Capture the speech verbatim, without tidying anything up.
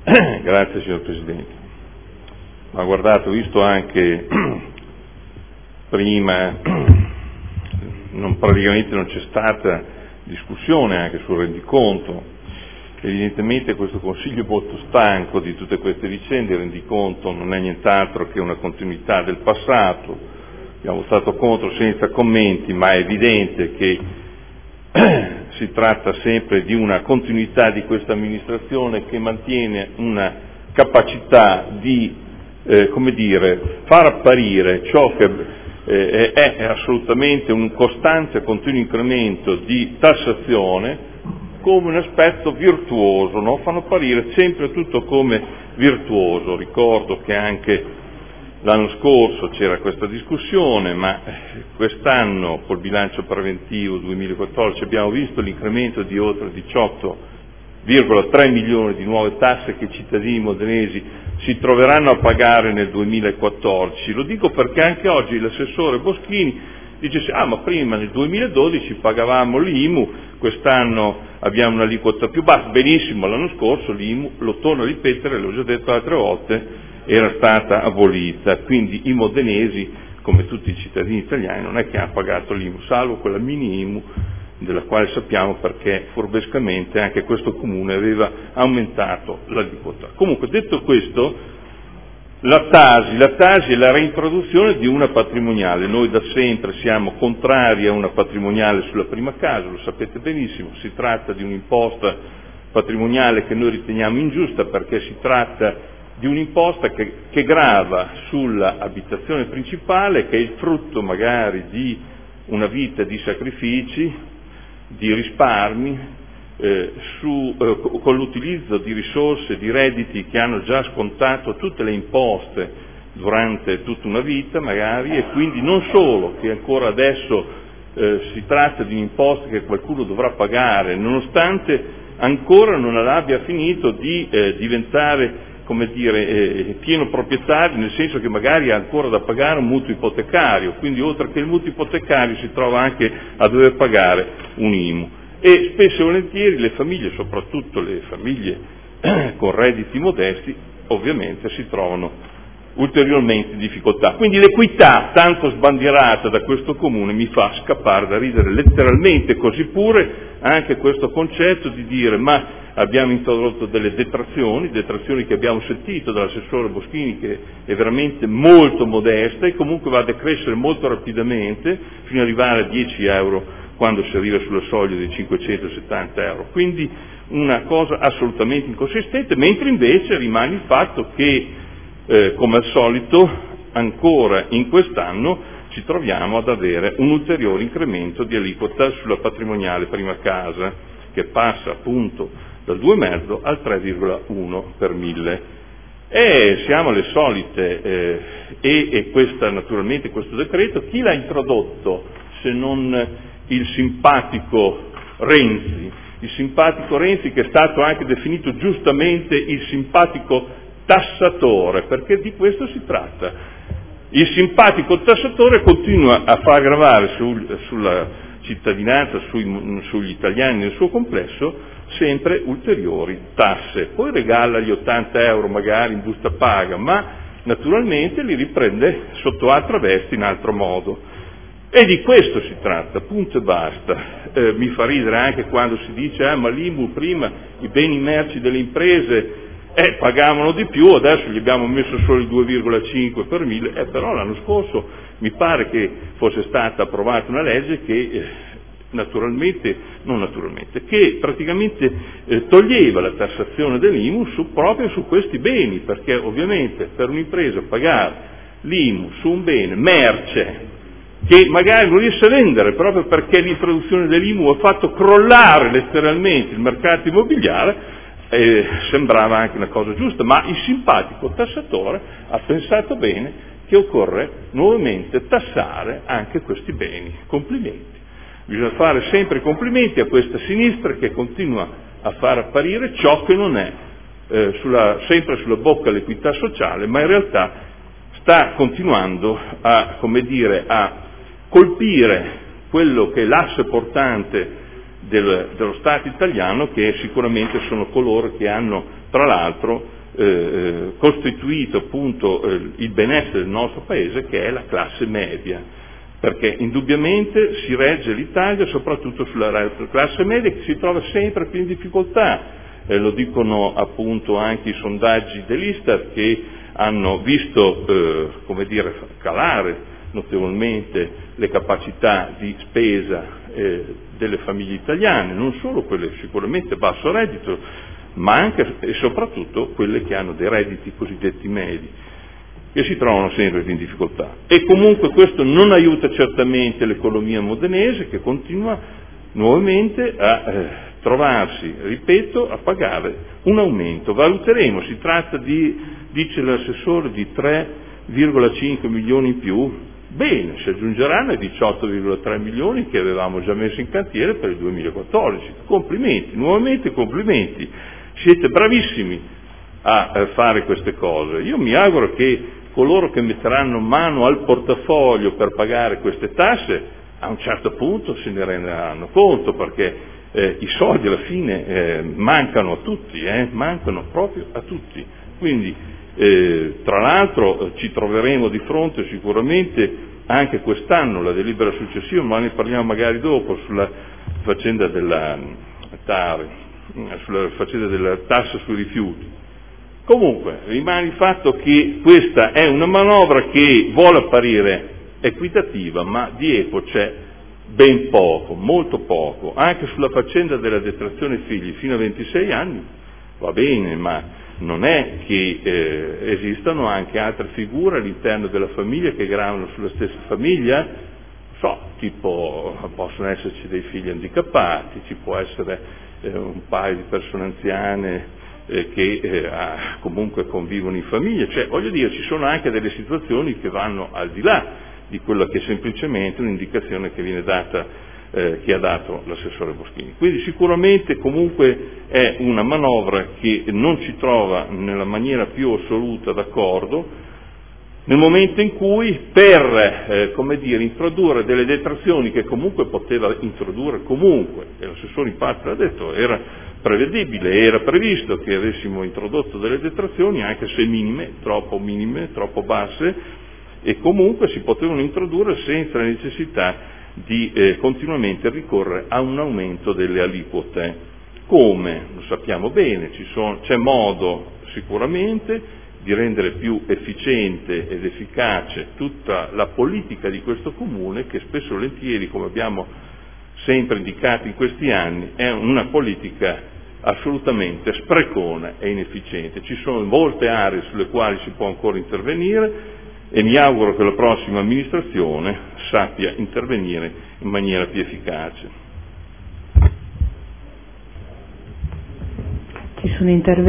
Grazie signor Presidente. Ma guardate, ho visto anche prima, non, praticamente non c'è stata discussione anche sul rendiconto. Evidentemente questo Consiglio è molto stanco di tutte queste vicende. Il rendiconto non è nient'altro che una continuità del passato. Abbiamo votato contro senza commenti, ma è evidente che si tratta sempre di una continuità di questa amministrazione che mantiene una capacità di, eh, come dire, far apparire ciò che eh, è assolutamente un costante e continuo incremento di tassazione come un aspetto virtuoso, no? Fanno apparire sempre tutto come virtuoso. Ricordo che anche l'anno scorso c'era questa discussione, ma quest'anno col bilancio preventivo duemilaquattordici abbiamo visto l'incremento di oltre diciotto virgola tre milioni di nuove tasse che i cittadini modenesi si troveranno a pagare nel duemilaquattordici. Lo dico perché anche oggi l'assessore Boschini dice ah ma prima nel duemiladodici pagavamo l'I M U, quest'anno abbiamo un'aliquota più bassa. Benissimo, l'anno scorso l'I M U, lo torno a ripetere, l'ho già detto altre volte, era stata abolita, quindi i modenesi, come tutti i cittadini italiani, non è che hanno pagato l'I M U, salvo quella mini I M U, della quale sappiamo perché furbescamente anche questo comune aveva aumentato l'aliquota. Comunque, detto questo, la Tasi, la Tasi è la reintroduzione di una patrimoniale. Noi da sempre siamo contrari a una patrimoniale sulla prima casa, lo sapete benissimo. Si tratta di un'imposta patrimoniale che noi riteniamo ingiusta perché si tratta di un'imposta che, che grava sull'abitazione principale, che è il frutto magari di una vita di sacrifici, di risparmi, eh, su, eh, con l'utilizzo di risorse, di redditi che hanno già scontato tutte le imposte durante tutta una vita magari, e quindi non solo che ancora adesso eh, si tratta di un'imposta che qualcuno dovrà pagare, nonostante ancora non abbia finito di eh, diventare, come dire, eh, pieno proprietario, nel senso che magari ha ancora da pagare un mutuo ipotecario, quindi oltre che il mutuo ipotecario si trova anche a dover pagare un I M U. E spesso e volentieri le famiglie, soprattutto le famiglie con redditi modesti, ovviamente si trovano ulteriormente in difficoltà. Quindi l'equità tanto sbandierata da questo comune mi fa scappare da ridere letteralmente, così pure anche questo concetto di dire ma abbiamo introdotto delle detrazioni, detrazioni che abbiamo sentito dall'assessore Boschini che è veramente molto modesta e comunque va a decrescere molto rapidamente fino ad arrivare a dieci euro quando si arriva sulla soglia dei cinquecentosettanta euro. Quindi una cosa assolutamente inconsistente, mentre invece rimane il fatto che Eh, come al solito, ancora in quest'anno ci troviamo ad avere un ulteriore incremento di aliquota sulla patrimoniale prima casa, che passa appunto dal due virgola cinque al tre virgola uno per mille. E siamo alle solite, eh, e, e questa, naturalmente questo decreto, chi l'ha introdotto se non il simpatico Renzi, il simpatico Renzi che è stato anche definito giustamente il simpatico tassatore, perché di questo si tratta. Il simpatico tassatore continua a far gravare sul, sulla cittadinanza, sui, sugli italiani nel suo complesso, sempre ulteriori tasse. Poi regala gli ottanta euro magari in busta paga, ma naturalmente li riprende sotto altra veste in altro modo. E di questo si tratta, punto e basta. Eh, mi fa ridere anche quando si dice ah, ma l'I M U prima, i beni merci delle imprese, Eh, pagavano di più, adesso gli abbiamo messo solo il due virgola cinque per mille, eh, però l'anno scorso mi pare che fosse stata approvata una legge che eh, naturalmente, non naturalmente, che praticamente eh, toglieva la tassazione dell'I M U su, proprio su questi beni, perché ovviamente per un'impresa pagare l'I M U su un bene, merce, che magari non riesce a vendere proprio perché l'introduzione dell'I M U ha fatto crollare letteralmente il mercato immobiliare, Eh, sembrava anche una cosa giusta, ma il simpatico tassatore ha pensato bene che occorre nuovamente tassare anche questi beni. Complimenti. Bisogna fare sempre complimenti a questa sinistra che continua a far apparire ciò che non è, eh, sulla, sempre sulla bocca l'equità sociale, ma in realtà sta continuando a, come dire, a colpire quello che è l'asse portante del, dello Stato italiano, che sicuramente sono coloro che hanno tra l'altro eh, costituito appunto eh, il benessere del nostro Paese, che è la classe media, perché indubbiamente si regge l'Italia soprattutto sulla classe media, che si trova sempre più in difficoltà. Eh, lo dicono appunto anche i sondaggi dell'Istat, che hanno visto eh, come dire, calare notevolmente le capacità di spesa eh, delle famiglie italiane, non solo quelle sicuramente a basso reddito, ma anche e soprattutto quelle che hanno dei redditi cosiddetti medi, che si trovano sempre più in difficoltà. E comunque questo non aiuta certamente l'economia modenese, che continua nuovamente a eh, trovarsi, ripeto, a pagare un aumento. Valuteremo, si tratta di, dice l'assessore, di tre virgola cinque milioni in più. Bene, si aggiungeranno ai diciotto virgola tre milioni che avevamo già messo in cantiere per il duemilaquattordici. Complimenti, nuovamente complimenti. Siete bravissimi a eh, fare queste cose. Io mi auguro che coloro che metteranno mano al portafoglio per pagare queste tasse a un certo punto se ne renderanno conto, perché eh, i soldi alla fine eh, mancano a tutti, eh, mancano proprio a tutti. Quindi eh, tra l'altro ci troveremo di fronte sicuramente anche quest'anno la delibera successiva, ma ne parliamo magari dopo, sulla faccenda della TARI, sulla faccenda della tassa sui rifiuti. Comunque rimane il fatto che questa è una manovra che vuole apparire equitativa, ma di equo c'è ben poco, molto poco. Anche sulla faccenda della detrazione figli fino a ventisei anni va bene, ma non è che eh, esistano anche altre figure all'interno della famiglia che gravano sulla stessa famiglia, so, tipo possono esserci dei figli handicappati, ci può essere eh, un paio di persone anziane eh, che eh, ah, comunque convivono in famiglia, cioè voglio dire, ci sono anche delle situazioni che vanno al di là di quello che è semplicemente un'indicazione che viene data, eh, che ha dato l'assessore Boschini. Quindi sicuramente comunque è una manovra che non ci trova nella maniera più assoluta d'accordo, nel momento in cui per eh, come dire, introdurre delle detrazioni che comunque poteva introdurre comunque, e l'assessore in parte l'ha detto, era prevedibile, era previsto che avessimo introdotto delle detrazioni anche se minime, troppo minime, troppo basse, e comunque si potevano introdurre senza la necessità di eh, continuamente ricorrere a un aumento delle aliquote. Come? Lo sappiamo bene, ci sono, c'è modo sicuramente di rendere più efficiente ed efficace tutta la politica di questo Comune, che spesso e volentieri, come abbiamo sempre indicato in questi anni, è una politica assolutamente sprecona e inefficiente. Ci sono molte aree sulle quali si può ancora intervenire, e mi auguro che la prossima amministrazione sappia intervenire in maniera più efficace. Ci sono interventi